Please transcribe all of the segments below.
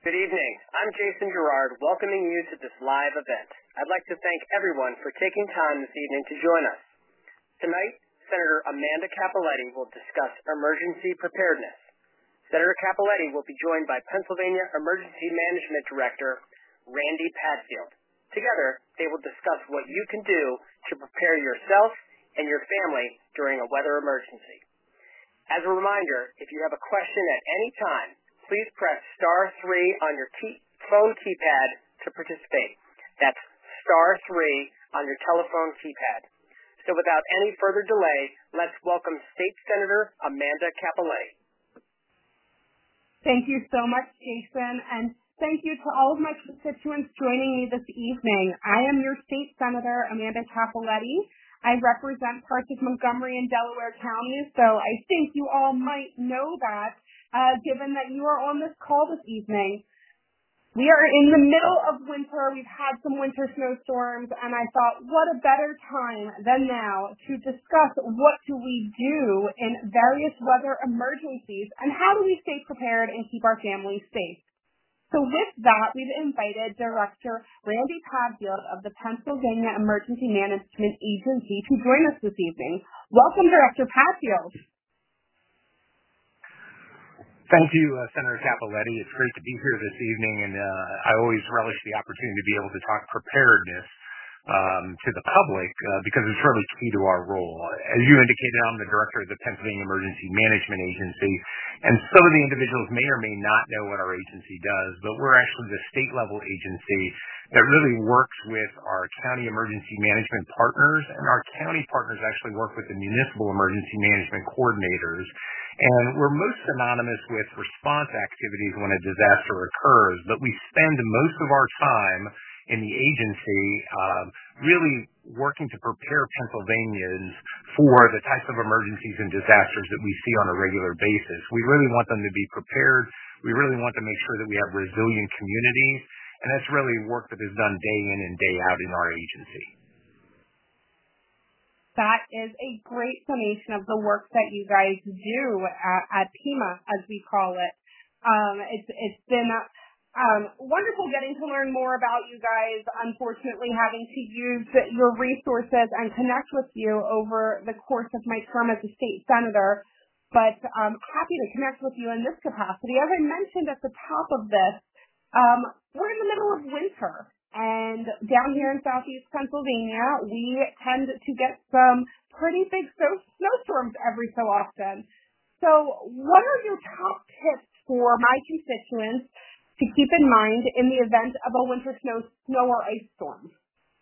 Good evening. I'm Jason Gerard, welcoming you to this live event. I'd like to thank everyone for taking time this evening to join us. Tonight, Senator Amanda Cappelletti will discuss emergency preparedness. Senator Cappelletti will be joined by Pennsylvania Emergency Management Director Randy Padfield. Together, they will discuss what you can do to prepare yourself and your family during a weather emergency. As a reminder, if you have a question at any time, please press *3 on your phone keypad to participate. That's *3 on your telephone keypad. So without any further delay, let's welcome State Senator Amanda Cappelletti. Thank you so much, Jason, and thank you to all of my constituents joining me this evening. I am your State Senator, Amanda Cappelletti. I represent parts of Montgomery and Delaware counties, so I think you all might know that, given that you are on this call this evening. We are in the middle of winter. We've had some winter snowstorms, and I thought, what a better time than now to discuss what do we do in various weather emergencies and how do we stay prepared and keep our families safe. So with that, we've invited Director Randy Padfield of the Pennsylvania Emergency Management Agency to join us this evening. Welcome, Director Padfield. Thank you, Senator Cappelletti. It's great to be here this evening, and I always relish the opportunity to be able to talk preparedness to the public because it's really key to our role. As you indicated, I'm the director of the Pennsylvania Emergency Management Agency, and some of the individuals may or may not know what our agency does, but we're actually the state-level agency that really works with our county emergency management partners, and our county partners actually work with the municipal emergency management coordinators. And we're most synonymous with response activities when a disaster occurs, but we spend most of our time in the agency really working to prepare Pennsylvanians for the types of emergencies and disasters that we see on a regular basis. We really want them to be prepared. We really want to make sure that we have resilient communities, and that's really work that is done day in and day out in our agency. That is a great summation of the work that you guys do at PEMA, as we call it. It's been wonderful getting to learn more about you guys. Unfortunately, having to use your resources and connect with you over the course of my term as a state senator, but I'm happy to connect with you in this capacity. As I mentioned at the top of this, we're in the middle of winter. And down here in southeast Pennsylvania, we tend to get some pretty big snowstorms every so often. So what are your top tips for my constituents to keep in mind in the event of a winter snow or ice storm?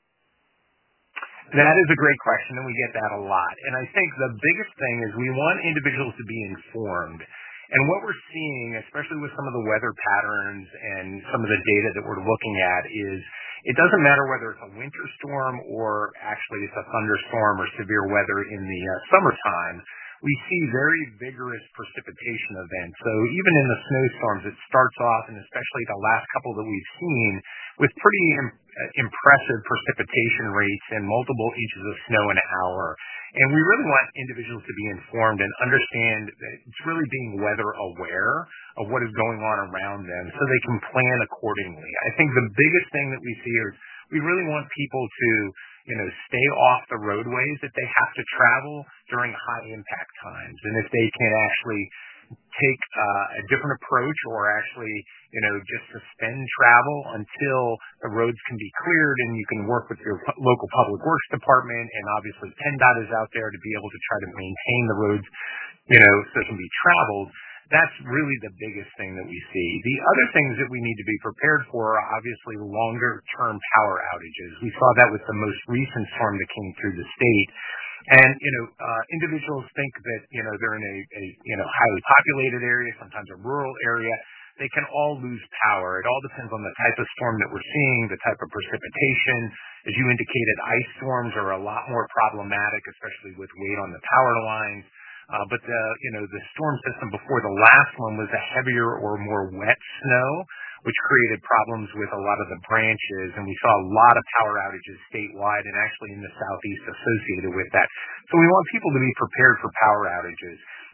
That is a great question, and we get that a lot. And I think the biggest thing is we want individuals to be informed. And what we're seeing, especially with some of the weather patterns and some of the data that we're looking at, is it doesn't matter whether it's a winter storm or actually it's a thunderstorm or severe weather in the summertime. We see very vigorous precipitation events. So even in the snowstorms, it starts off, and especially the last couple that we've seen, with pretty impressive precipitation rates and multiple inches of snow an hour. And we really want individuals to be informed and understand that it's really being weather aware of what is going on around them so they can plan accordingly. I think the biggest thing that we see is we really want people to stay off the roadways that they have to travel during high impact times. And if they can actually take a different approach or actually, just suspend travel until the roads can be cleared and you can work with your local public works department, and obviously PennDOT is out there to be able to try to maintain the roads, so it can be traveled. That's really the biggest thing that we see. The other things that we need to be prepared for are obviously longer-term power outages. We saw that with the most recent storm that came through the state. And, individuals think that, they're in a highly populated area, sometimes a rural area. They can all lose power. It all depends on the type of storm that we're seeing, the type of precipitation. As you indicated, ice storms are a lot more problematic, especially with weight on the power lines. But the storm system before the last one was a heavier or more wet snow, which created problems with a lot of the branches, and we saw a lot of power outages statewide and actually in the southeast associated with that. So we want people to be prepared for power outages.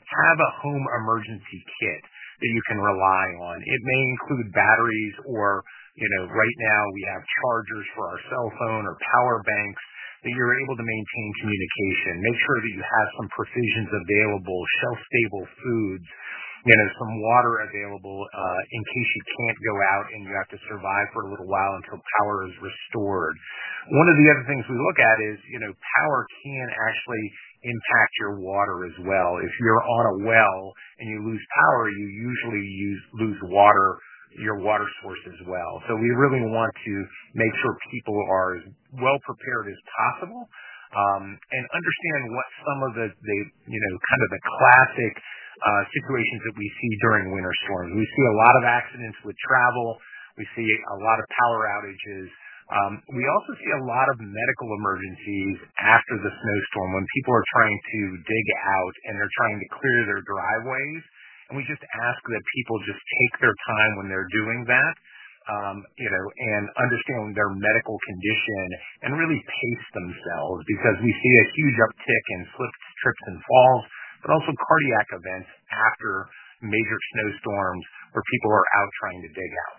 have a home emergency kit that you can rely on. It may include batteries or, right now we have chargers for our cell phone or power banks that you're able to maintain communication. Make sure that you have some provisions available, shelf-stable foods, some water available in case you can't go out and you have to survive for a little while until power is restored. One of the other things we look at is, power can actually impact your water as well. If you're on a well and you lose power, you usually lose your water source as well. So we really want to make sure people are as well prepared as possible and understand what some of the kind of the classic situations that we see during winter storms. We see a lot of accidents with travel. We see a lot of power outages. We also see a lot of medical emergencies after the snowstorm when people are trying to dig out and they're trying to clear their driveways. And we just ask that people just take their time when they're doing that, and understand their medical condition and really pace themselves, because we see a huge uptick in slips, trips, and falls, but also cardiac events after major snowstorms where people are out trying to dig out.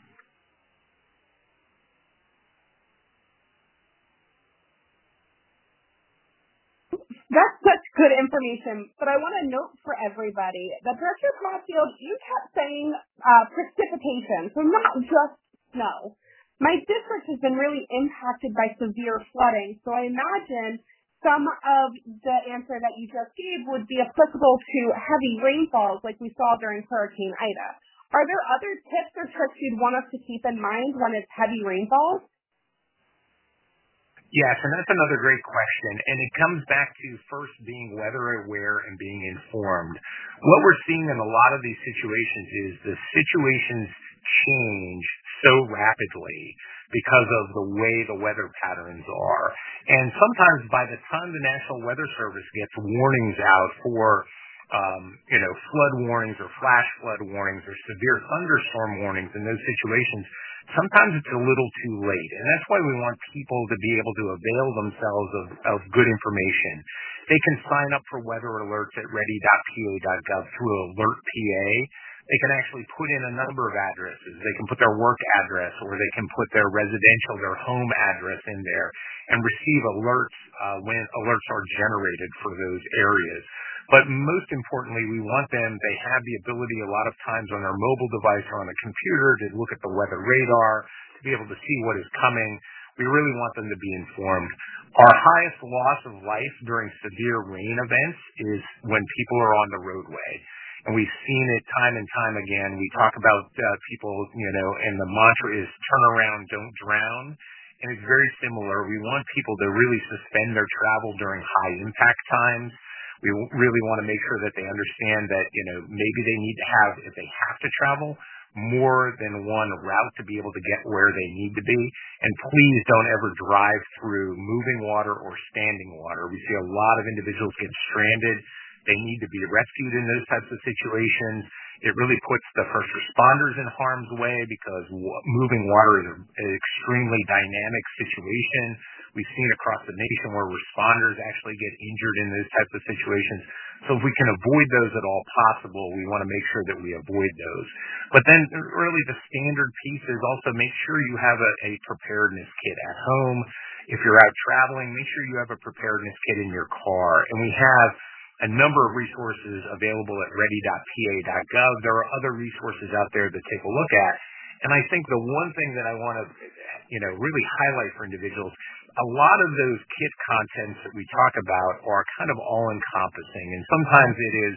That's such good information, but I want to note for everybody that Director Crossfield, you kept saying precipitation, so not just snow. My district has been really impacted by severe flooding, so I imagine some of the answer that you just gave would be applicable to heavy rainfalls like we saw during Hurricane Ida. Are there other tips or tricks you'd want us to keep in mind when it's heavy rainfalls? Yes, and that's another great question. And it comes back to first being weather aware and being informed. What we're seeing in a lot of these situations is the situations change so rapidly because of the way the weather patterns are. And sometimes by the time the National Weather Service gets warnings out for flood warnings or flash flood warnings or severe thunderstorm warnings in those situations, sometimes it's a little too late. And that's why we want people to be able to avail themselves of good information. They can sign up for weather alerts at ready.pa.gov through AlertPA. They can actually put in a number of addresses. They can put their work address, or they can put their their home address in there and receive alerts when alerts are generated for those areas. But most importantly, we want they have the ability a lot of times on their mobile device or on a computer to look at the weather radar, to be able to see what is coming. We really want them to be informed. Our highest loss of life during severe rain events is when people are on the roadway. And we've seen it time and time again. We talk about people, and the mantra is turn around, don't drown. And it's very similar. We want people to really suspend their travel during high impact times. We really want to make sure that they understand that, maybe they need to have, if they have to travel, more than one route to be able to get where they need to be. And please don't ever drive through moving water or standing water. We see a lot of individuals get stranded. They need to be rescued in those types of situations. It really puts the first responders in harm's way because moving water is an extremely dynamic situation. We've seen across the nation where responders actually get injured in those types of situations. So if we can avoid those at all possible, we want to make sure that we avoid those. But then really the standard piece is also make sure you have a preparedness kit at home. If you're out traveling, make sure you have a preparedness kit in your car. And we have a number of resources available at ready.pa.gov. There are other resources out there to take a look at. And I think the one thing that I want to, really highlight for individuals, a lot of those kit contents that we talk about are kind of all-encompassing. And sometimes it is,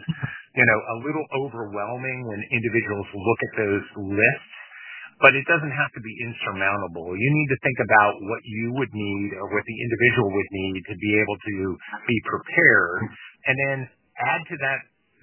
a little overwhelming when individuals look at those lists. But it doesn't have to be insurmountable. You need to think about what you would need or what the individual would need to be able to be prepared, and then add to that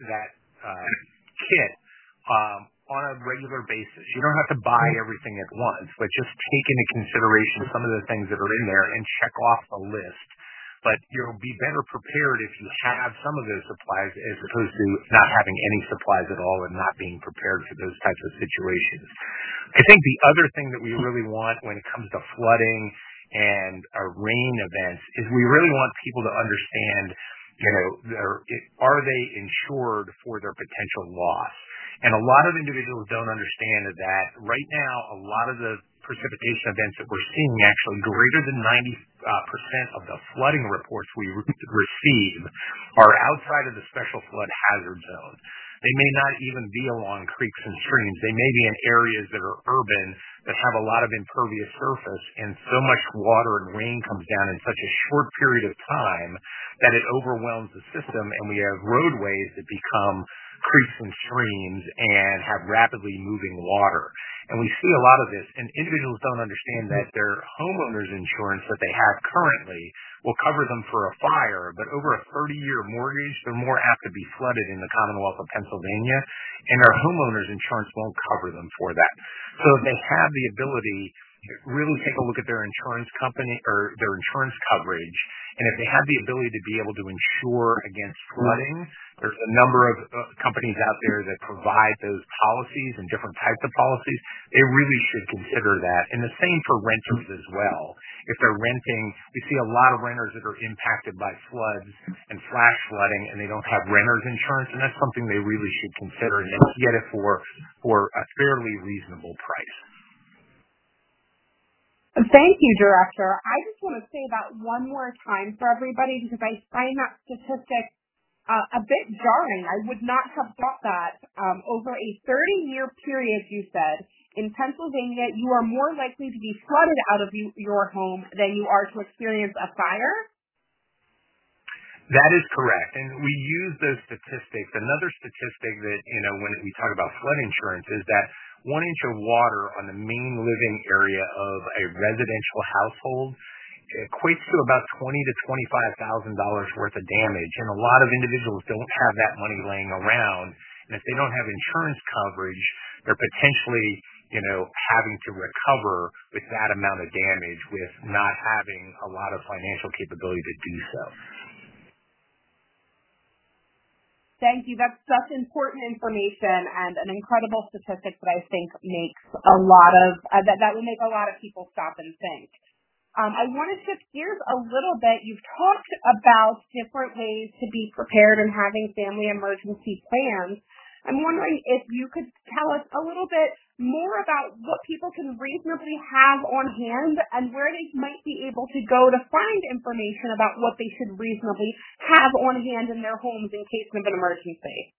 kit on a regular basis. You don't have to buy everything at once, but just take into consideration some of the things that are in there and check off the list. But you'll be better prepared if you have some of those supplies as opposed to not having any supplies at all and not being prepared for those types of situations. I think the other thing that we really want when it comes to flooding and rain events is we really want people to understand are they insured for their potential loss? And a lot of individuals don't understand that right now, a lot of the precipitation events that we're seeing, actually greater than 90% of the flooding reports we receive are outside of the special flood hazard zone. They may not even be along creeks and streams. They may be in areas that are urban that have a lot of impervious surface, and so much water and rain comes down in such a short period of time that it overwhelms the system, and we have roadways that become creeks and streams and have rapidly moving water. And we see a lot of this, and individuals don't understand that their homeowner's insurance that they have currently will cover them for a fire, but over a 30-year mortgage, they're more apt to be flooded in the Commonwealth of Pennsylvania, and their homeowner's insurance won't cover them for that. So if they have the ability to really take a look at their insurance company or their insurance coverage, and if they have the ability to be able to insure against flooding, there's a number of companies out there that provide those policies and different types of policies. They really should consider that. And the same for renters as well. If they're renting, we see a lot of renters that are impacted by floods and flash flooding, and they don't have renter's insurance, and that's something they really should consider, and they can get it for a fairly reasonable price. Thank you, Director. I just want to say that one more time for everybody because I find that statistic a bit jarring. I would not have thought that over a 30-year period, you said, in Pennsylvania, you are more likely to be flooded out of your home than you are to experience a fire? That is correct. And we use those statistics. Another statistic that, when we talk about flood insurance is that 1 inch of water on the main living area of a residential household equates to about $20,000 to $25,000 worth of damage. And a lot of individuals don't have that money laying around. And if they don't have insurance coverage, they're potentially, having to recover with that amount of damage with not having a lot of financial capability to do so. Thank you. That's such important information and an incredible statistic that I think makes a lot of that will make a lot of people stop and think. I want to shift gears a little bit. You've talked about different ways to be prepared and having family emergency plans. I'm wondering if you could tell us a little bit more about what people can reasonably have on hand and where they might be able to go to find information about what they should reasonably have on hand in their homes in case of an emergency.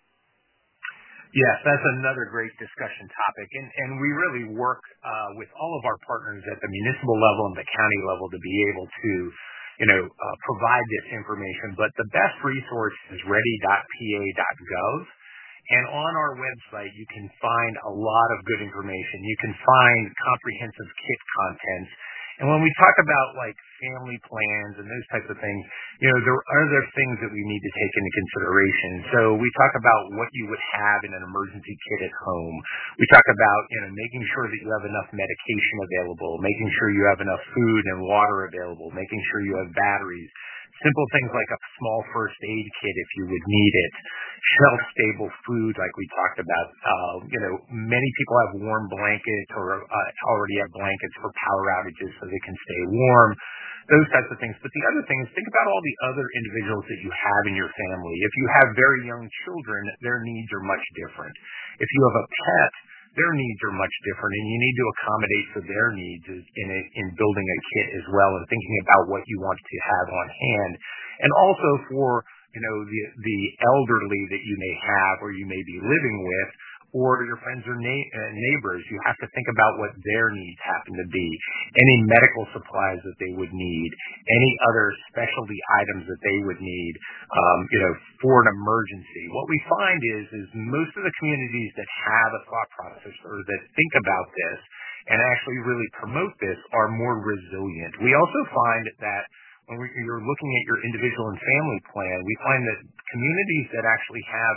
Yes, that's another great discussion topic. And we really work with all of our partners at the municipal level and the county level to be able to, provide this information. But the best resource is ready.pa.gov. And on our website, you can find a lot of good information. You can find comprehensive kit contents. And when we talk about family plans and those types of things, there are other things that we need to take into consideration. So we talk about what you would have in an emergency kit at home. We talk about, making sure that you have enough medication available, making sure you have enough food and water available, making sure you have batteries. Simple things like a small first aid kit if you would need it, shelf-stable food like we talked about. Many people have warm blankets or already have blankets for power outages so they can stay warm, those types of things. But the other thing is think about all the other individuals that you have in your family. If you have very young children, their needs are much different. If you have a pet, their needs are much different, and you need to accommodate for their needs in building a kit as well and thinking about what you want to have on hand. And also for, the elderly that you may have or you may be living with, or your friends or neighbors, you have to think about what their needs happen to be, any medical supplies that they would need, any other specialty items that they would need, for an emergency. What we find is most of the communities that have a thought process or that think about this and actually really promote this are more resilient. We also find that when you're looking at your individual and family plan, we find that communities that actually have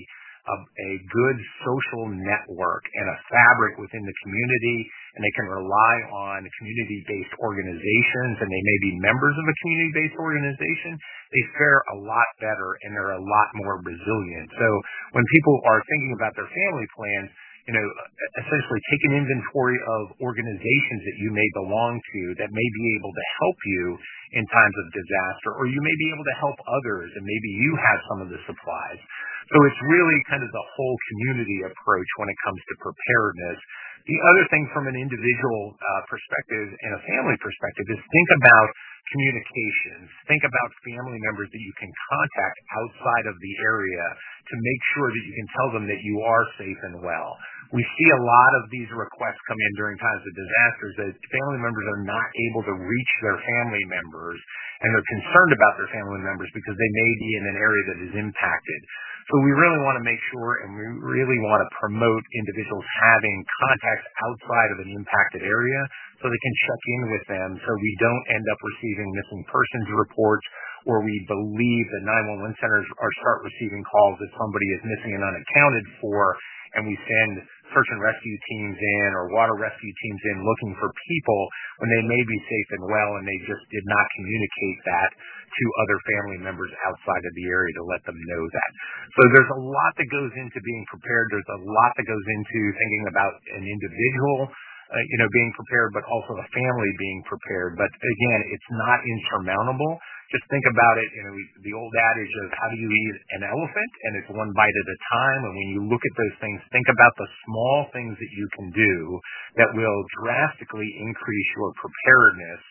a good social network and a fabric within the community, and they can rely on community-based organizations, and they may be members of a community-based organization, they fare a lot better and they're a lot more resilient. So when people are thinking about their family plans, essentially take an inventory of organizations that you may belong to that may be able to help you in times of disaster, or you may be able to help others, and maybe you have some of the supplies. So it's really kind of the whole community approach when it comes to preparedness. The other thing from an individual perspective and a family perspective is think about communications. Think about family members that you can contact outside of the area to make sure that you can tell them that you are safe and well. We see a lot of these requests come in during times of disasters that family members are not able to reach their family members, and they're concerned about their family members because they may be in an area that is impacted. So we really want to make sure, and we really want to promote individuals having contacts outside of an impacted area so they can check in with them so we don't end up receiving missing persons reports, or we believe that 911 centers start receiving calls that somebody is missing and unaccounted for, and we send search and rescue teams in or water rescue teams in looking for people when they may be safe and well, and they just did not communicate that to other family members outside of the area to let them know that. So there's a lot that goes into being prepared. There's a lot that goes into thinking about an individual being prepared, but also the family being prepared. But again, it's not insurmountable. Just think about it, the old adage of how do you eat an elephant, and it's one bite at a time. And when you look at those things, think about the small things that you can do that will drastically increase your preparedness.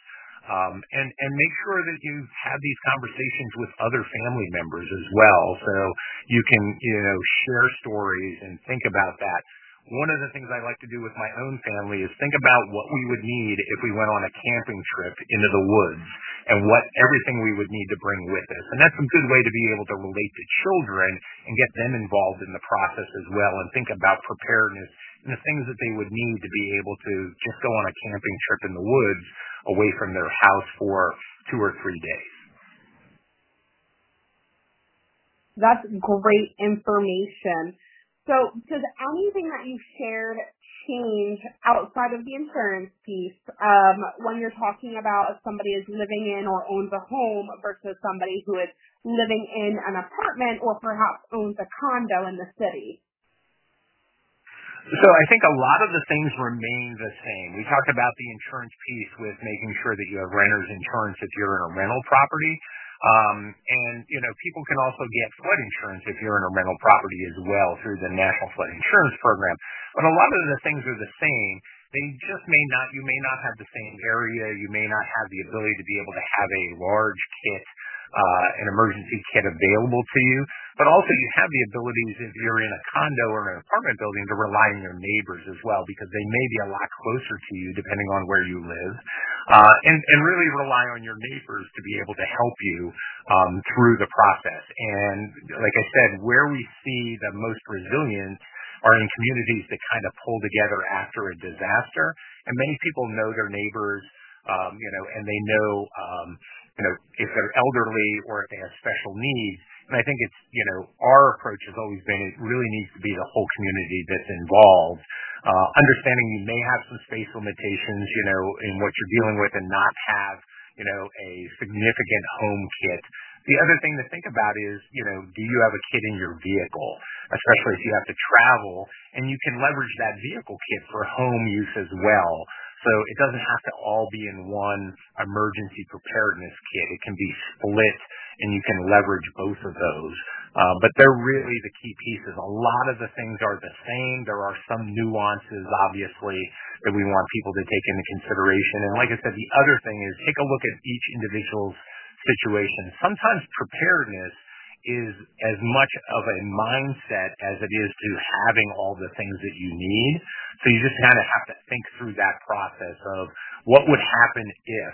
And make sure that you have these conversations with other family members as well, so you can, share stories and think about that. One of the things I like to do with my own family is think about what we would need if we went on a camping trip into the woods and what everything we would need to bring with us. And that's a good way to be able to relate to children and get them involved in the process as well, and think about preparedness and the things that they would need to be able to just go on a camping trip in the woods away from their house for 2 or 3 days. That's great information. So does anything that you've shared change outside of the insurance piece when you're talking about if somebody is living in or owns a home versus somebody who is living in an apartment or perhaps owns a condo in the city? So I think a lot of the things remain the same. We talked about the insurance piece with making sure that you have renter's insurance if you're in a rental property. And people can also get flood insurance if you're in a rental property as well through the National Flood Insurance Program. But a lot of the things are the same. They just you may not have the same area. You may not have the ability to be able to have a large kit, an emergency kit available to you. But also you have the abilities if you're in a condo or an apartment building to rely on your neighbors as well, because they may be a lot closer to you depending on where you live. And really rely on your neighbors to be able to help you through the process. And like I said, where we see the most resilience are in communities that kind of pull together after a disaster. And many people know their neighbors, and they know, if they're elderly or if they have special needs. And I think it's, our approach has always been it really needs to be the whole community that's involved. Understanding you may have some space limitations, in what you're dealing with and not have, a significant home kit. The other thing to think about is, do you have a kit in your vehicle, especially if you have to travel, and you can leverage that vehicle kit for home use as well. So it doesn't have to all be in one emergency preparedness kit. It can be split, and you can leverage both of those. But they're really the key pieces. A lot of the things are the same. There are some nuances, obviously, that we want people to take into consideration. And like I said, the other thing is take a look at each individual's situation. Sometimes preparedness is as much of a mindset as it is to having all the things that you need. So you just kind of have to think through that process of what would happen if,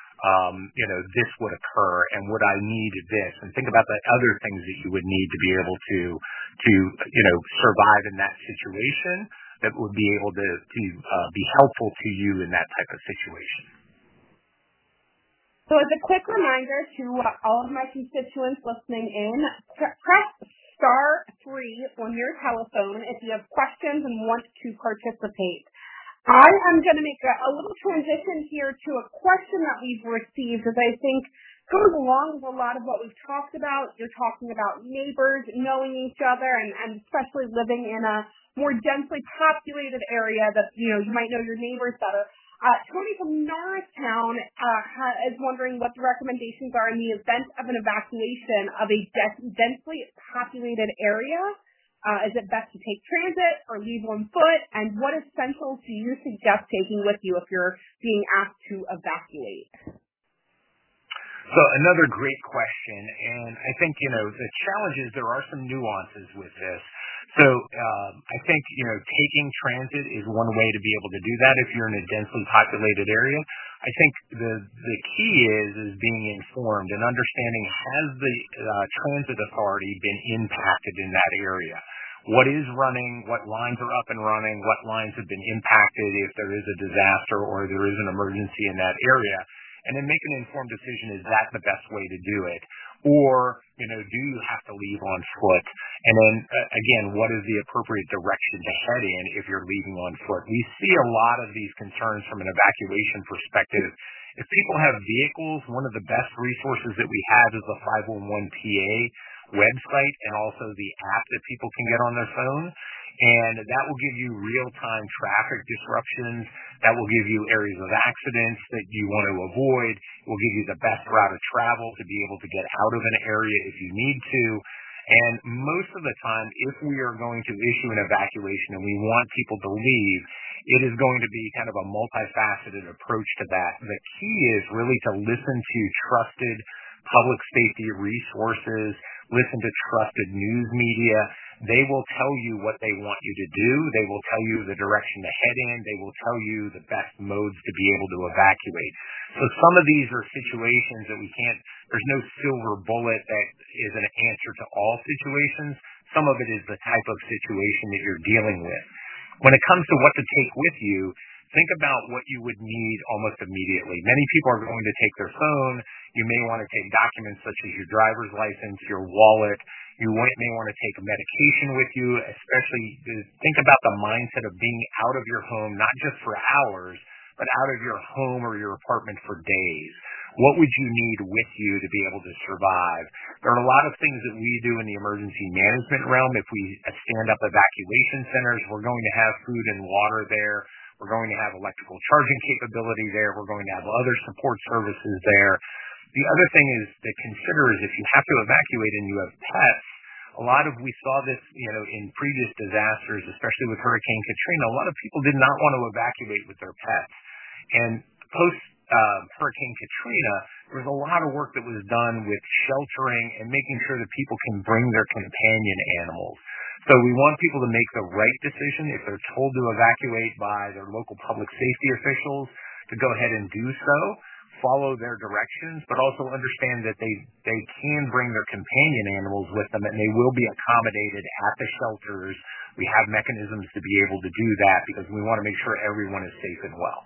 this would occur, and would I need this? And think about the other things that you would need to be able to survive in that situation that would be able to be helpful to you in that type of situation. So as a quick reminder to all of my constituents listening in, press *3 on your telephone if you have questions and want to participate. I am going to make a little transition here to a question that we've received, as I think goes along with a lot of what we've talked about. You're talking about neighbors knowing each other and especially living in a more densely populated area that, you might know your neighbors better. Tony from Norristown is wondering what the recommendations are in the event of an evacuation of a densely populated area. Is it best to take transit or leave on foot? And what essentials do you suggest taking with you if you're being asked to evacuate? So another great question, and I think, the challenge is there are some nuances with this. So I think, taking transit is one way to be able to do that if you're in a densely populated area. I think the key is being informed and understanding, has the transit authority been impacted in that area? What is running, what lines are up and running, what lines have been impacted if there is a disaster or there is an emergency in that area? And then make an informed decision, is that the best way to do it? Or, do you have to leave on foot? And then, again, what is the appropriate direction to head in if you're leaving on foot? We see a lot of these concerns from an evacuation perspective. If people have vehicles, one of the best resources that we have is the 511PA website and also the app that people can get on their phone. And that will give you real-time traffic disruptions. That will give you areas of accidents that you want to avoid. It will give you the best route of travel to be able to get out of an area if you need to. And most of the time, if we are going to issue an evacuation and we want people to leave, it is going to be kind of a multifaceted approach to that. The key is really to listen to trusted public safety resources, listen to trusted news media. They will tell you what they want you to do. They will tell you the direction to head in. They will tell you the best modes to be able to evacuate. So some of these are situations that there's no silver bullet that is an answer to all situations. Some of it is the type of situation that you're dealing with. When it comes to what to take with you, think about what you would need almost immediately. Many people are going to take their phone. You may want to take documents such as your driver's license, your wallet. You may want to take medication with you, especially think about the mindset of being out of your home, not just for hours, but out of your home or your apartment for days. What would you need with you to be able to survive? There are a lot of things that we do in the emergency management realm. If we stand up evacuation centers, we're going to have food and water there. We're going to have electrical charging capability there. We're going to have other support services there. The other thing is to consider is if you have to evacuate and you have pets, we saw this, in previous disasters, especially with Hurricane Katrina, a lot of people did not want to evacuate with their pets. And post Hurricane Katrina, there was a lot of work that was done with sheltering and making sure that people can bring their companion animals. So we want people to make the right decision. If they're told to evacuate by their local public safety officials, to go ahead and do so, follow their directions, but also understand that they can bring their companion animals with them and they will be accommodated at the shelters. We have mechanisms to be able to do that because we want to make sure everyone is safe and well.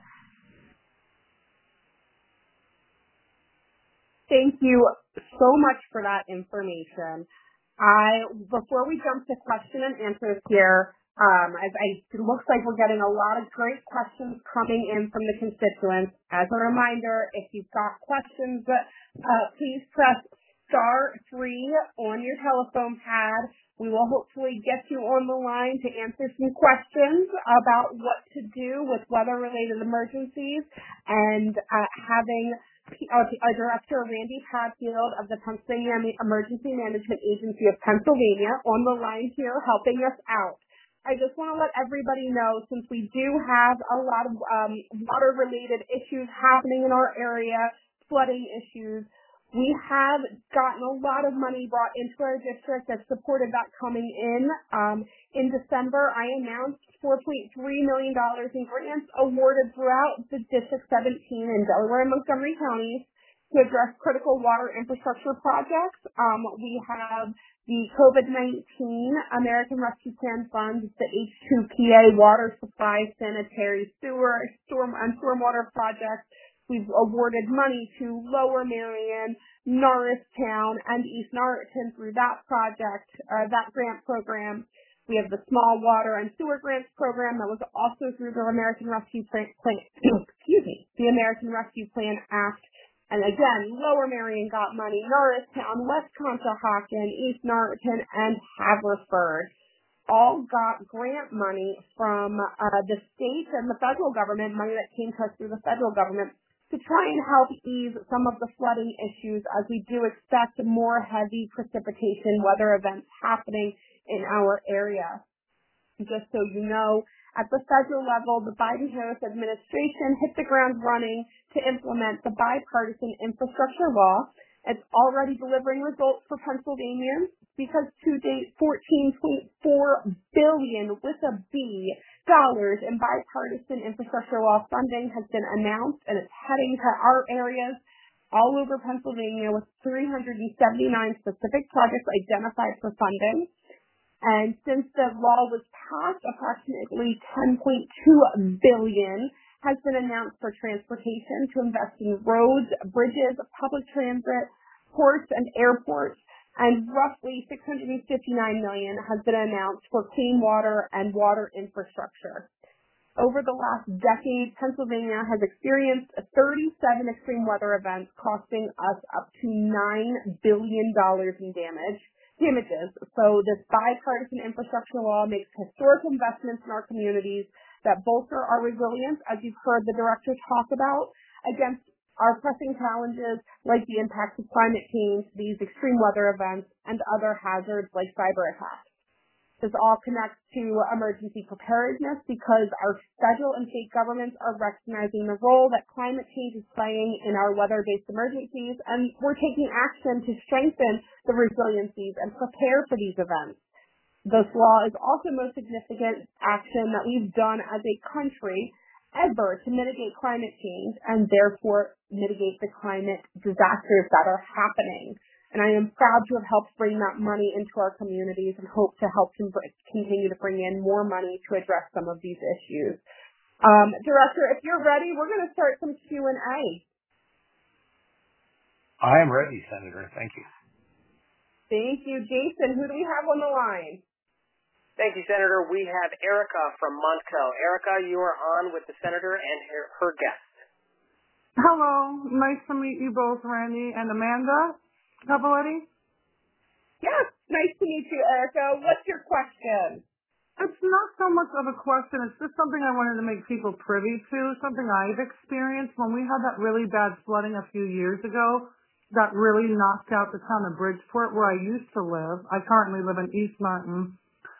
Thank you so much for that information. Before we jump to question and answers here, it looks like we're getting a lot of great questions coming in from the constituents. As a reminder, if you've got questions, please press *3 on your telephone pad. We will hopefully get you on the line to answer some questions about what to do with weather-related emergencies and having Director Randy Padfield of the Pennsylvania Emergency Management Agency of Pennsylvania on the line here helping us out. I just want to let everybody know, since we do have a lot of water-related issues happening in our area, flooding issues, we have gotten a lot of money brought into our district that supported that coming in. In December, I announced $4.3 million in grants awarded throughout the District 17 in Delaware and Montgomery counties to address critical water infrastructure projects. We have the COVID-19 American Rescue Plan funds, the H2PA water supply, sanitary sewer, stormwater projects. We've awarded money to Lower Marion, Norristown, and East Norriton through that project, that grant program. We have the Small Water and Sewer Grants program that was also through the American Rescue Plan, the American Rescue Plan Act. And again, Lower Merion got money, Norristown, West Conshohocken, East Norriton, and Haverford all got grant money from the state and the federal government, money that came to us through the federal government, to try and help ease some of the flooding issues, as we do expect more heavy precipitation weather events happening in our area. Just so you know, at the federal level, the Biden-Harris administration hit the ground running to implement the bipartisan infrastructure law. It's already delivering results for Pennsylvanians because to date, $14.4 billion with a B dollars in bipartisan infrastructure law funding has been announced, and it's heading to our areas all over Pennsylvania with 379 specific projects identified for funding. And since the law was passed, approximately $10.2 billion has been announced for transportation to invest in roads, bridges, public transit, ports, and airports. And roughly $659 million has been announced for clean water and water infrastructure. Over the last decade, Pennsylvania has experienced 37 extreme weather events costing us up to $9 billion in damages. So this bipartisan infrastructure law makes historic investments in our communities that bolster our resilience, as you've heard the director talk about, against our pressing challenges like the impacts of climate change, these extreme weather events, and other hazards like cyber attacks. This all connects to emergency preparedness because our federal and state governments are recognizing the role that climate change is playing in our weather-based emergencies, and we're taking action to strengthen the resiliencies and prepare for these events. This law is also the most significant action that we've done as a country ever to mitigate climate change and therefore mitigate the climate disasters that are happening. And I am proud to have helped bring that money into our communities and hope to help continue to bring in more money to address some of these issues. Director, if you're ready, we're going to start some Q&A. I am ready, Senator. Thank you. Thank you. Jason, who do we have on the line? Thank you, Senator. We have Erica from Montco. Erica, you are on with the Senator and her guest. Hello. Nice to meet you both, Randy and Amanda Cappelletti. Yes, nice to meet you, Erica. What's your question? It's not so much of a question. It's just something I wanted to make people privy to, something I've experienced. When we had that really bad flooding a few years ago that really knocked out the town of Bridgeport, where I used to live. I currently live in East Norton.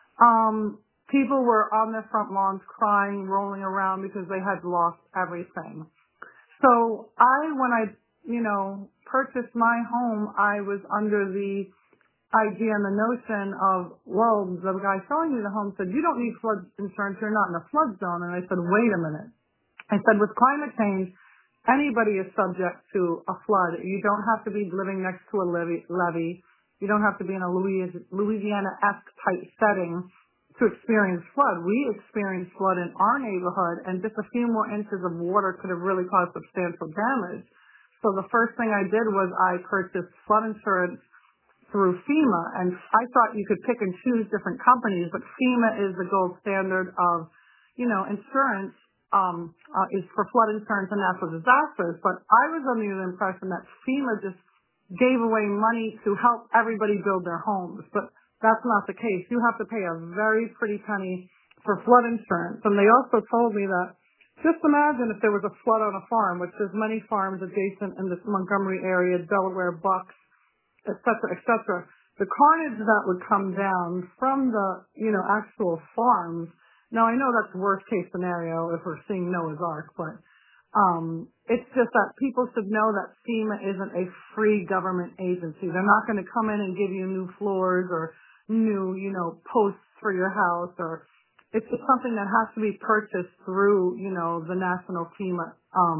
People were on their front lawns crying, rolling around because they had lost everything. So when I purchased my home, I was under the idea and the notion of, well, the guy selling me the home said, you don't need flood insurance, you're not in a flood zone. And I said, wait a minute. I said, with climate change, anybody is subject to a flood. You don't have to be living next to a levee. You don't have to be in a Louisiana-esque type setting to experience flood. We experienced flood in our neighborhood, and just a few more inches of water could have really caused substantial damage. So the first thing I did was I purchased flood insurance through FEMA, and I thought you could pick and choose different companies, but FEMA is the gold standard of, insurance is for flood insurance and natural disasters. But I was under the impression that FEMA just gave away money to help everybody build their homes, but that's not the case. You have to pay a very pretty penny for flood insurance. And they also told me that just imagine if there was a flood on a farm, which there's many farms adjacent in this Montgomery area, Delaware, Bucks, et cetera, et cetera. The carnage that would come down from the, actual farms. Now, I know that's worst case scenario if we're seeing Noah's Ark, but it's just that people should know that FEMA isn't a free government agency. They're not going to come in and give you new floors or new, posts for your house, or it's just something that has to be purchased through, the national FEMA.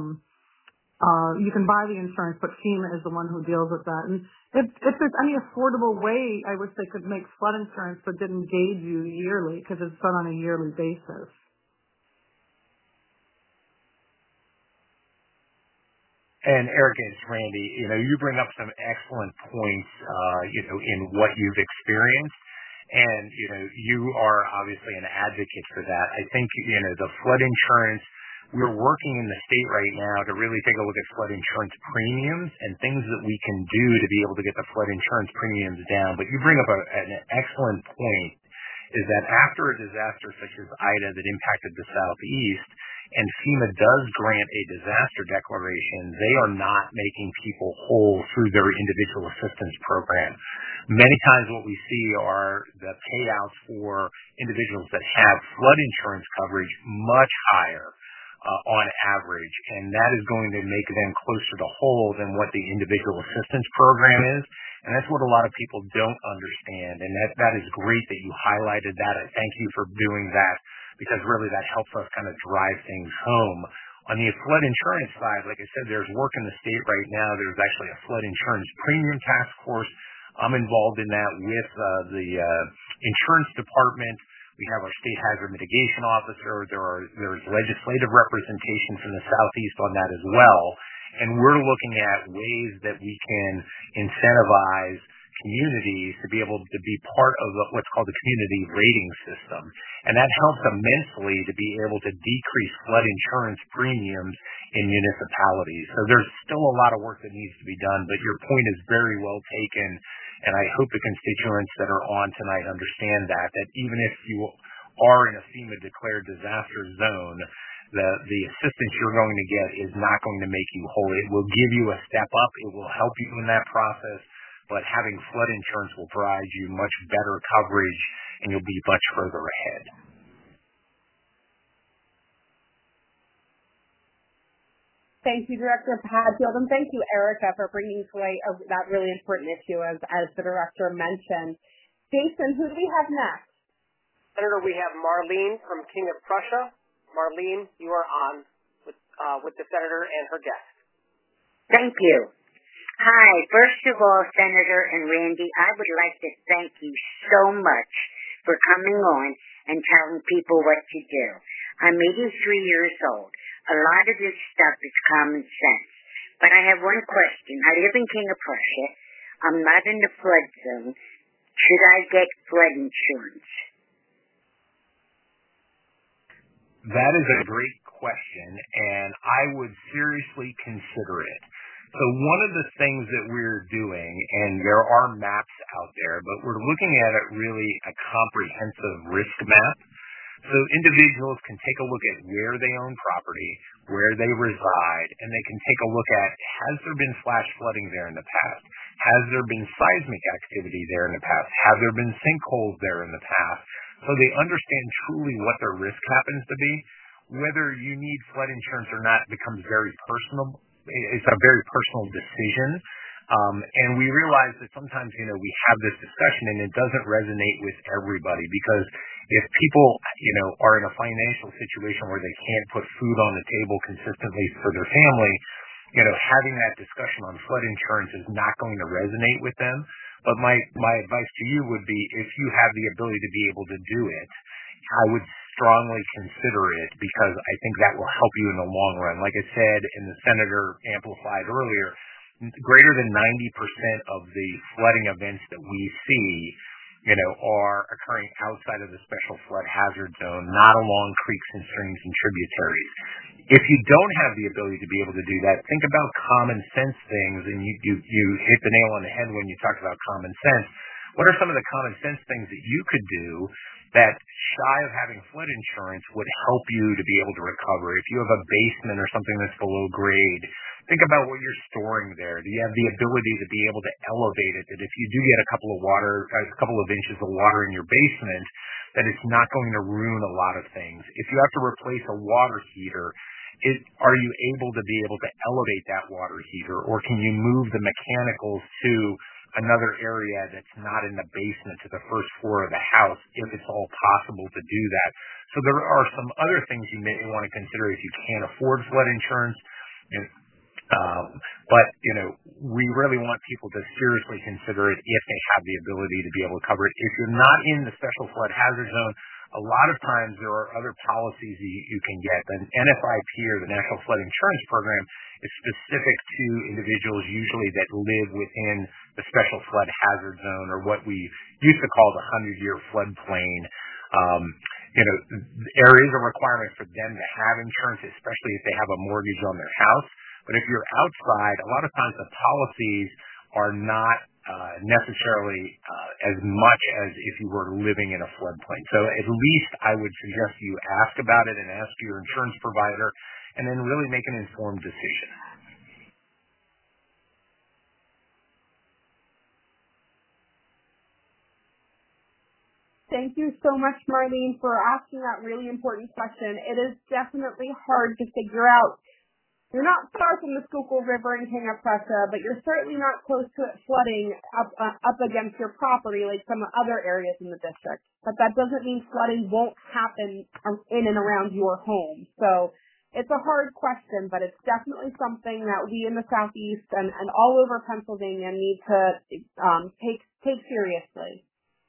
You can buy the insurance, but FEMA is the one who deals with that. And if there's any affordable way, I wish they could make flood insurance that didn't gauge you yearly, because it's done on a yearly basis. And Erica, it's Randy. You bring up some excellent points, in what you've experienced. And, you are obviously an advocate for that. I think, the flood insurance we're working in the state right now to really take a look at flood insurance premiums and things that we can do to be able to get the flood insurance premiums down. But you bring up an excellent point, is that after a disaster such as Ida that impacted the Southeast, and FEMA does grant a disaster declaration, they are not making people whole through their individual assistance program. Many times what we see are the payouts for individuals that have flood insurance coverage much higher on average, and that is going to make them closer to whole than what the individual assistance program is. And that's what a lot of people don't understand, and that is great that you highlighted that. I thank you for doing that, because really that helps us kind of drive things home. On the flood insurance side, like I said, there's work in the state right now. There's actually a flood insurance premium task force. I'm involved in that with the insurance department. We have our state hazard mitigation officer. There's legislative representation from the Southeast on that as well. And we're looking at ways that we can incentivize communities to be able to be part of what's called the community rating system. And that helps immensely to be able to decrease flood insurance premiums in municipalities. So there's still a lot of work that needs to be done, but your point is very well taken. And I hope the constituents that are on tonight understand that even if you are in a FEMA declared disaster zone, the assistance you're going to get is not going to make you whole. It will give you a step up. It will help you in that process. But having flood insurance will provide you much better coverage, and you'll be much further ahead. Thank you, Director Padfield, and thank you, Erica, for bringing to light that really important issue, as the Director mentioned. Jason, who do we have next? Senator, we have Marlene from King of Prussia. Marlene, you are on with the Senator and her guest. Thank you. Hi. First of all, Senator and Randy, I would like to thank you so much for coming on and telling people what to do. I'm 83 years old. A lot of this stuff is common sense. But I have one question. I live in King of Prussia. I'm not in the flood zone. Should I get flood insurance? That is a great question, and I would seriously consider it. So one of the things that we're doing, and there are maps out there, but we're looking at it really a comprehensive risk map. So individuals can take a look at where they own property, where they reside, and they can take a look at, has there been flash flooding there in the past? Has there been seismic activity there in the past? Have there been sinkholes there in the past? So they understand truly what their risk happens to be. Whether you need flood insurance or not becomes very personal. It's a very personal decision. And we realize that sometimes, we have this discussion and it doesn't resonate with everybody, because if people, are in a financial situation where they can't put food on the table consistently for their family, having that discussion on flood insurance is not going to resonate with them. But my advice to you would be, if you have the ability to be able to do it, I would strongly consider it, because I think that will help you in the long run. Like I said, and the Senator amplified earlier, greater than 90% of the flooding events that we see, are occurring outside of the special flood hazard zone, not along creeks and streams and tributaries. If you don't have the ability to be able to do that, think about common sense things, and you hit the nail on the head when you talked about common sense. What are some of the common sense things that you could do that, shy of having flood insurance, would help you to be able to recover? If you have a basement or something that's below grade, think about what you're storing there. Do you have the ability to be able to elevate it, that if you do get a couple of inches of water in your basement, that it's not going to ruin a lot of things? If you have to replace a water heater, are you able to be able to elevate that water heater, or can you move the mechanicals to another area that's not in the basement to the first floor of the house, if it's all possible to do that? So there are some other things you may want to consider if you can't afford flood insurance. But we really want people to seriously consider it if they have the ability to be able to cover it. If you're not in the special flood hazard zone, a lot of times there are other policies you can get. The NFIP, or the National Flood Insurance Program, is specific to individuals usually that live within the special flood hazard zone, or what we used to call the 100-year floodplain. there is a requirement for them to have insurance, especially if they have a mortgage on their house. But if you're outside, a lot of times the policies are not necessarily as much as if you were living in a floodplain. So at least I would suggest you ask about it and ask your insurance provider, and then really make an informed decision. Thank you so much, Marlene, for asking that really important question. It is definitely hard to figure out. You're not far from the Schuylkill River in King of Prussia, but you're certainly not close to it flooding up against your property like some other areas in the district. But that doesn't mean flooding won't happen in and around your home. So it's a hard question, but it's definitely something that we in the Southeast and all over Pennsylvania need to take seriously.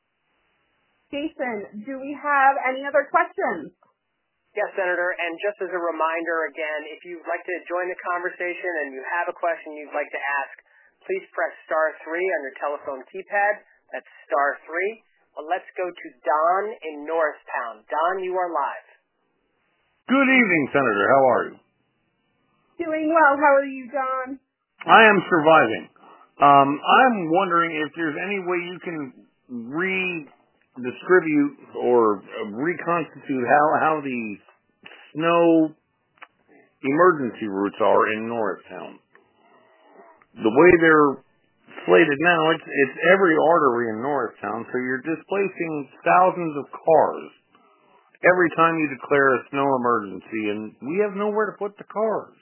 Jason, do we have any other questions? Yes, Senator, and just as a reminder again, if you'd like to join the conversation and you have a question you'd like to ask, please press *3 on your telephone keypad. That's *3. Well, let's go to Don in Norristown. Don, you are live. Good evening, Senator. How are you? Doing well. How are you, Don? I am surviving. I'm wondering if there's any way you can redistribute or reconstitute how the snow emergency routes are in Norristown. The way they're slated now, it's every artery in Norristown, so you're displacing thousands of cars every time you declare a snow emergency, and we have nowhere to put the cars.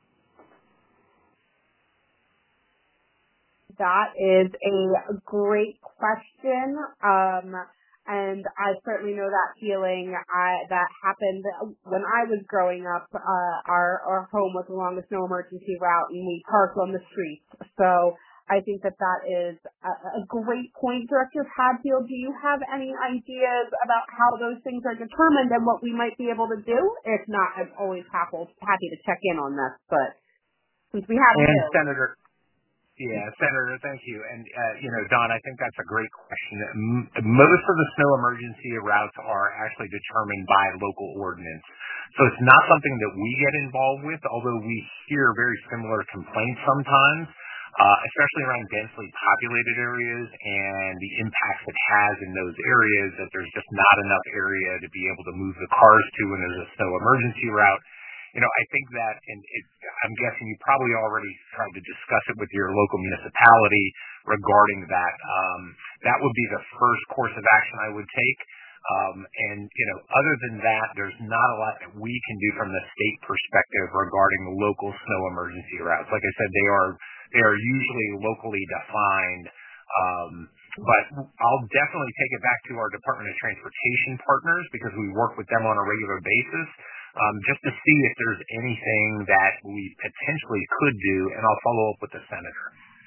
That is a great question. And I certainly know that feeling. That happened when I was growing up. Our home was along the snow emergency route, and we parked on the streets. So I think that is a great point, Director Padfield. Do you have any ideas about how those things are determined and what we might be able to do? If not, I'm always happy to check in on this. But since we have Senator. Yeah, Senator, thank you. And, Don, I think that's a great question. Most of the snow emergency routes are actually determined by local ordinance. So it's not something that we get involved with, although we hear very similar complaints sometimes, especially around densely populated areas and the impacts it has in those areas, that there's just not enough area to be able to move the cars to when there's a snow emergency route. I think that, and I'm guessing you probably already tried to discuss it with your local municipality regarding that. That would be the first course of action I would take. Other than that, there's not a lot that we can do from the state perspective regarding local snow emergency routes. Like I said, they are usually locally defined. But I'll definitely take it back to our Department of Transportation partners, because we work with them on a regular basis, just to see if there's anything that we potentially could do, and I'll follow up with the Senator.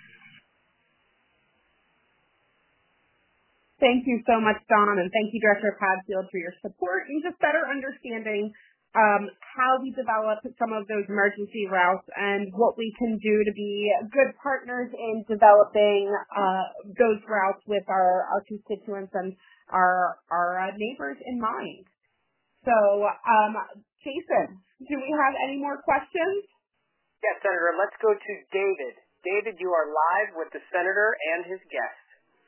Thank you so much, Don, and thank you, Director Padfield, for your support and just better understanding how we develop some of those emergency routes and what we can do to be good partners in developing those routes with our constituents and our neighbors in mind. So, Jason, do we have any more questions? Yes, Senator. Let's go to David. David, you are live with the Senator and his guest.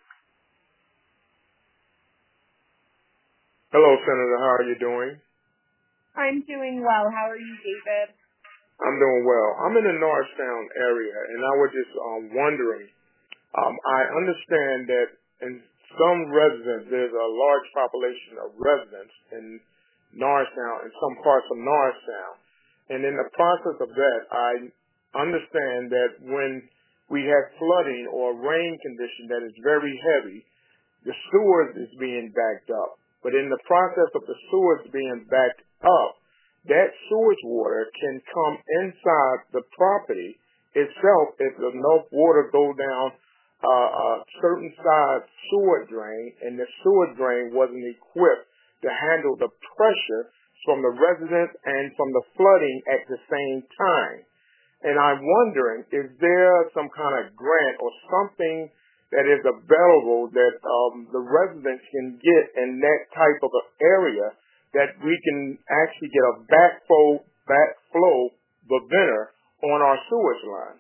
Hello, Senator. How are you doing? I'm doing well. How are you, David? I'm doing well. I'm in the Norristown area, and I was just wondering. I understand that in some residents, there's a large population of residents in Norristown, in some parts of Norristown. And in the process of that, I understand that when we have flooding or rain condition that is very heavy, the sewers is being backed up. But in the process of the sewers being backed up, that sewage water can come inside the property itself if enough water go down a certain size sewer drain, and the sewer drain wasn't equipped to handle the pressure from the residents and from the flooding at the same time. And I'm wondering, is there some kind of grant or something that is available that the residents can get in that type of an area that we can actually get a backflow preventer on our sewage line?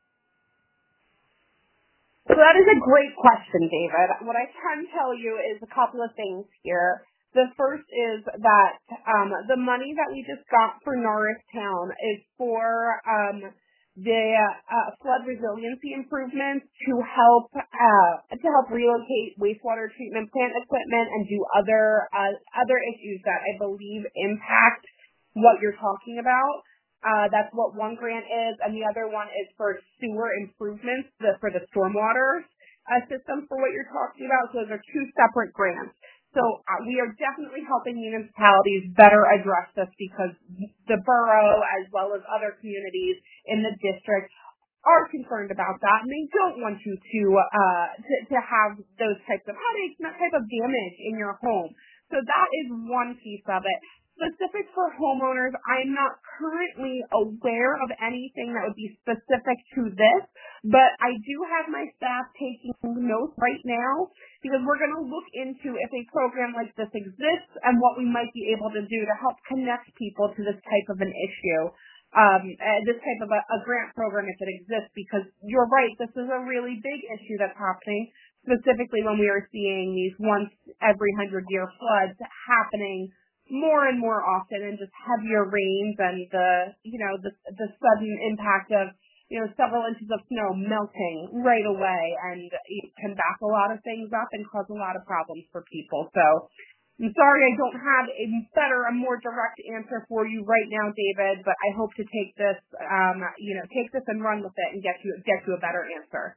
So that is a great question, David. What I can tell you is a couple of things here. The first is that the money that we just got for Norristown is for the flood resiliency improvements to help relocate wastewater treatment plant equipment and do other issues that I believe impact what you're talking about. That's what one grant is, and the other one is for sewer improvements for the stormwater system for what you're talking about. So those are two separate grants. So we are definitely helping municipalities better address this because the borough, as well as other communities in the district, are concerned about that, and they don't want you to have those types of headaches and that type of damage in your home. So that is one piece of it. Specific for homeowners, I'm not currently aware of anything that would be specific to this, but I do have my staff taking notes right now because we're going to look into if a program like this exists and what we might be able to do to help connect people to this type of an issue, this type of a grant program if it exists, because you're right, this is a really big issue that's happening, specifically when we are seeing these once every 100-year floods happening more and more often, and just heavier rains and the sudden impact of several inches of snow melting right away, and it can back a lot of things up and cause a lot of problems for people. So I'm sorry I don't have a more direct answer for you right now, David, but I hope to take this and run with it and get you a better answer.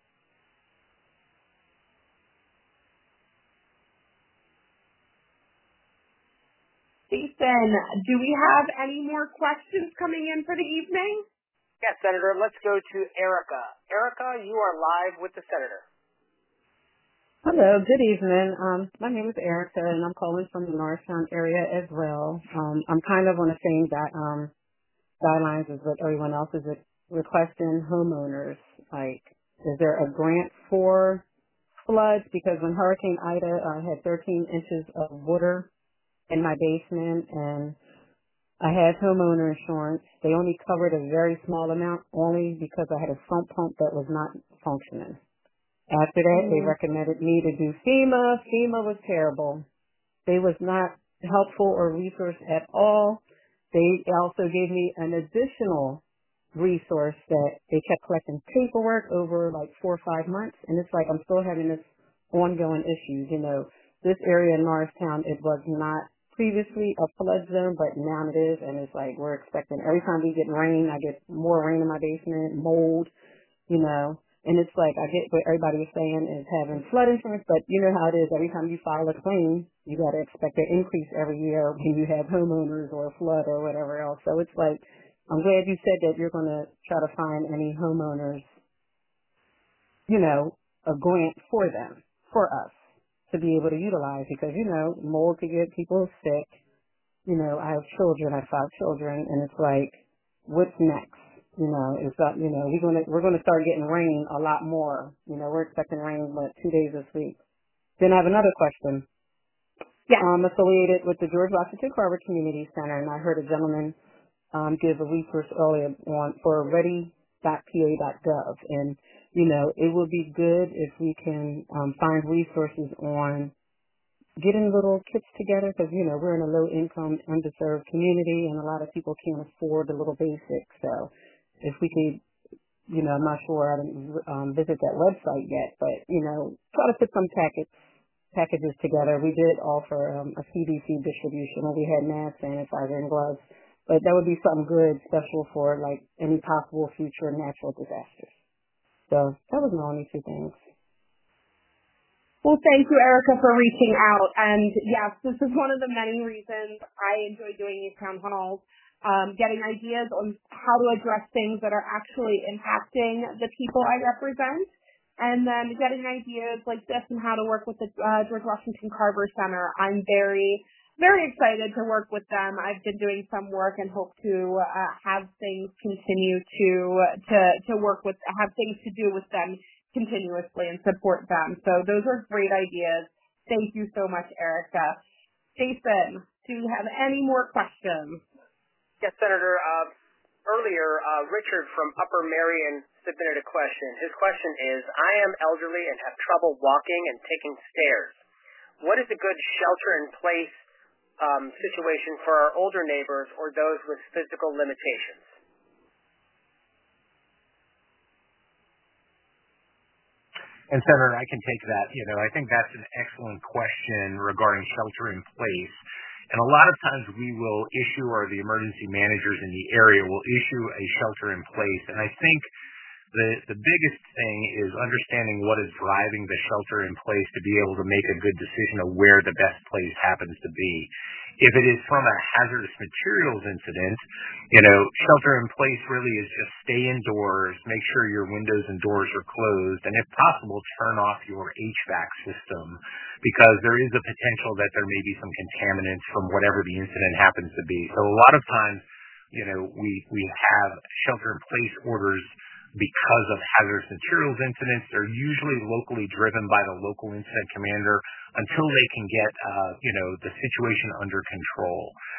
Jason, do we have any more questions coming in for the evening? Yes, Senator. Let's go to Erica. Erica, you are live with the Senator. Hello, good evening. My name is Erica, and I'm calling from the Norristown area as well. I'm kind of on the same guidelines as what everyone else is requesting. Homeowners, like, is there a grant for floods? Because when Hurricane Ida, I had 13 inches of water in my basement, and I had homeowner insurance. They only covered a very small amount, only because I had a sump pump that was not functioning. After that, they recommended me to do FEMA. FEMA was terrible. They was not helpful or resource at all. They also gave me an additional resource that they kept collecting paperwork over like 4 or 5 months, and it's like I'm still having this ongoing issues. This area in Norristown, it was not previously a flood zone, but now it is, and it's like we're expecting every time we get rain, I get more rain in my basement, mold, and it's like I get what everybody is saying is having flood insurance, but you know how it is. Every time you file a claim, you got to expect an increase every year when you have homeowners or a flood or whatever else. So it's like I'm glad you said that you're going to try to find any homeowners, a grant for them, for us, to be able to utilize, because, mold could get people sick. I have children, I have 5 children, and it's like, what's next? It's not, we're going to start getting rain a lot more. We're expecting rain, 2 days this week. Then I have another question. Yeah. I'm affiliated with the George Washington Carver Community Center, and I heard a gentleman give a resource earlier for ready.pa.gov, and it would be good if we can find resources on getting little kits together, because, we're in a low-income, underserved community, and a lot of people can't afford the little basics. So if we could, I'm not sure, I didn't visit that website yet, but, try to put some packages together. We did offer a CDC distribution where we had masks, sanitizer, and gloves, but that would be something good, special for, like, any possible future natural disasters. So that was my only 2 things. Well, thank you, Erica, for reaching out. And yes, this is one of the many reasons I enjoy doing these town halls, getting ideas on how to address things that are actually impacting the people I represent, and then getting ideas like this and how to work with the George Washington Carver Center. I'm very, very excited to work with them. I've been doing some work and hope to have things continue to work with, have things to do with them continuously and support them. So those are great ideas. Thank you so much, Erica. Jason, Do we have any more questions? Yes, Senator. Earlier, Richard from Upper Marion submitted a question. His question is, I am elderly and have trouble walking and taking stairs. What is a good shelter-in-place situation for our older neighbors or those with physical limitations? And Senator, I can take that. I think that's an excellent question regarding shelter in place. And a lot of times we will issue, or the emergency managers in the area will issue a shelter in place. And I think the biggest thing is understanding what is driving the shelter in place to be able to make a good decision of where the best place happens to be. If it is from a hazardous materials incident, shelter in place really is just stay indoors, make sure your windows and doors are closed, and if possible, turn off your HVAC system, because there is a potential that there may be some contaminants from whatever the incident happens to be. So a lot of times, we have shelter in place orders because of hazardous materials incidents. They're usually locally driven by the local incident commander until they can get, the situation under control.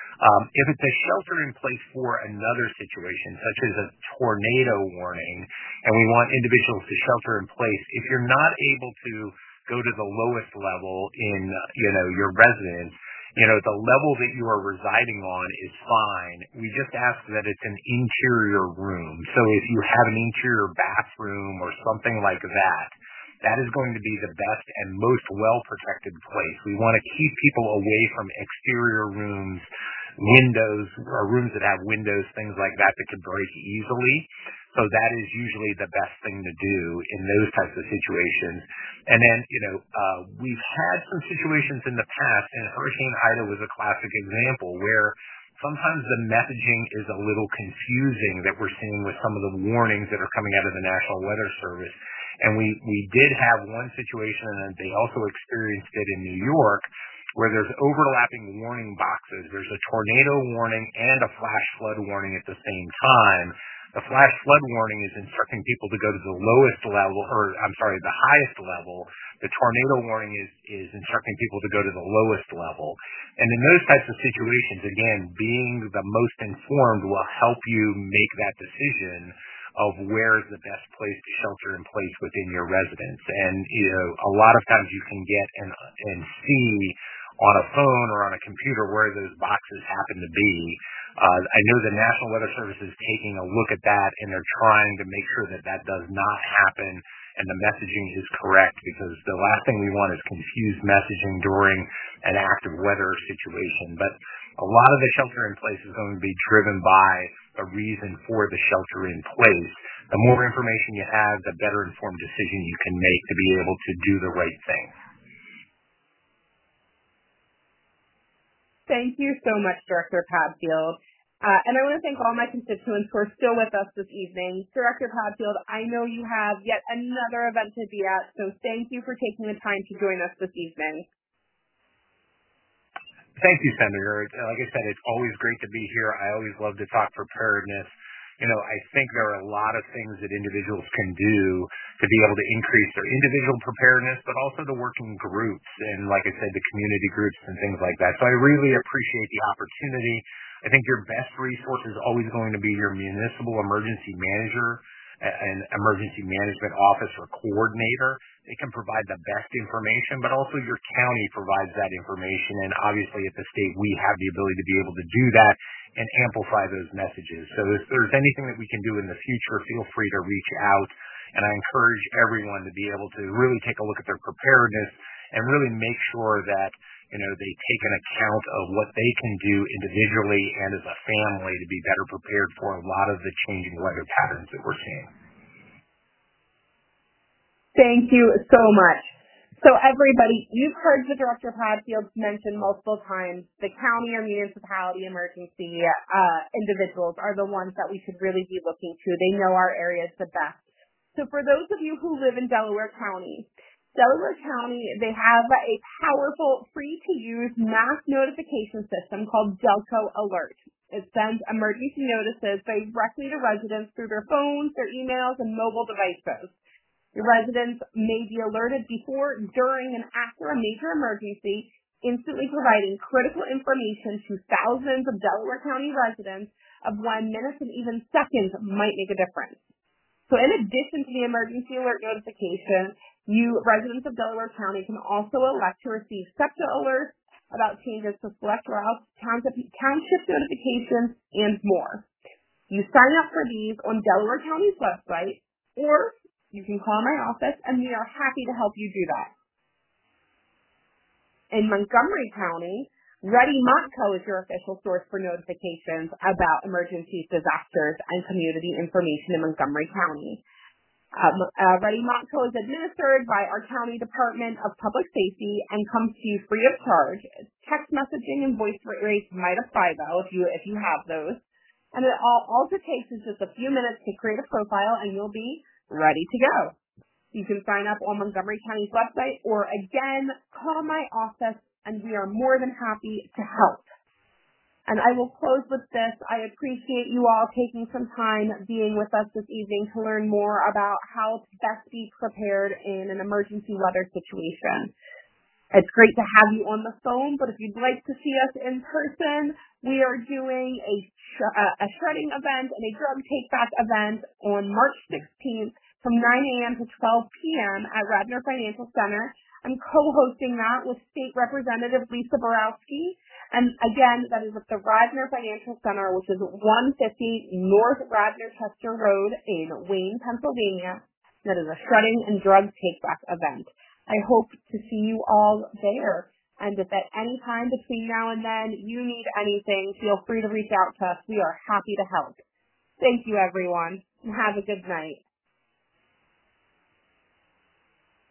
If it's a shelter in place for another situation, such as a tornado warning, and we want individuals to shelter in place, if you're not able to go to the lowest level in, your residence, the level that you are residing on is fine. We just ask that it's an interior room. So if you have an interior bathroom or something like that, that is going to be the best and most well-protected place. We want to keep people away from exterior rooms, windows, or rooms that have windows, things like that could break easily. So that is usually the best thing to do in those types of situations. And then, we've had some situations in the past, and Hurricane Ida was a classic example, where sometimes the messaging is a little confusing that we're seeing with some of the warnings that are coming out of the National Weather Service. And we did have one situation, and they also experienced it in New York, where there's overlapping warning boxes. There's a tornado warning and a flash flood warning at the same time. The flash flood warning is instructing people to go to the lowest level, the highest level. The tornado warning is instructing people to go to the lowest level. And in those types of situations, again, being the most informed will help you make that decision of where is the best place to shelter in place within your residence. And, a lot of times you can get and see on a phone or on a computer where those boxes happen to be. I know the National Weather Service is taking a look at that, and they're trying to make sure that that does not happen and the messaging is correct, because the last thing we want is confused messaging during an active weather situation. But a lot of the shelter in place is going to be driven by a reason for the shelter in place. The more information you have, the better informed decision you can make to be able to do the right thing. Thank you so much, Director Padfield. And I want to thank all my constituents who are still with us this evening. Director Padfield, I know you have yet another event to be at, so thank you for taking the time to join us this evening. Thank you, Senator. Like I said, it's always great to be here. I always love to talk preparedness. I think there are a lot of things that individuals can do to be able to increase their individual preparedness, but also the working groups and, like I said, the community groups and things like that. So I really appreciate the opportunity. I think your best resource is always going to be your municipal emergency manager and emergency management office or coordinator. They can provide the best information, but also your county provides that information. And obviously at the state, we have the ability to be able to do that and amplify those messages. So if there's anything that we can do in the future, feel free to reach out. And I encourage everyone to be able to really take a look at their preparedness and really make sure that, they take an account of what they can do individually and as a family to be better prepared for a lot of the changing weather patterns that we're seeing. Thank you so much. So everybody, you've heard the Director Padfield mention multiple times, the county or municipality emergency individuals are the ones that we should really be looking to. They know our areas the best. So for those of you who live in Delaware County, they have a powerful, free-to-use mass notification system called Delco Alert. It sends emergency notices directly to residents through their phones, their emails, and mobile devices. Your residents may be alerted before, during, and after a major emergency instantly providing critical information to thousands of Delaware County residents of when minutes and even seconds might make a difference. So in addition to the emergency alert notification, you residents of Delaware County can also elect to receive SEPTA alerts about changes to select routes, township notifications, and more. You sign up for these on Delaware County's website, or you can call my office, and we are happy to help you do that. In Montgomery County, Ready Montco is your official source for notifications about emergencies, disasters, and community information in Montgomery County. Ready Montco is administered by our County Department of Public Safety and comes to you free of charge. Text messaging and voice rates might apply, though, if you have those. And all it takes is just a few minutes to create a profile, and you'll be ready to go. You can sign up on Montgomery County's website, or again, call my office, and we are more than happy to help. And I will close with this. I appreciate you all taking some time being with us this evening to learn more about how to best be prepared in an emergency weather situation. It's great to have you on the phone, but if you'd like to see us in person, we are doing a shredding event and a drug take-back event on March 16th from 9 a.m. to 12 p.m. at Radnor Financial Center. I'm co-hosting that with State Representative Lisa Borowski. And again, that is at the Radnor Financial Center, which is 150 North Radnor-Chester Road in Wayne, Pennsylvania. That is a shredding and drug take-back event. I hope to see you all there. And if at any time between now and then you need anything, feel free to reach out to us. We are happy to help. Thank you, everyone, and have a good night.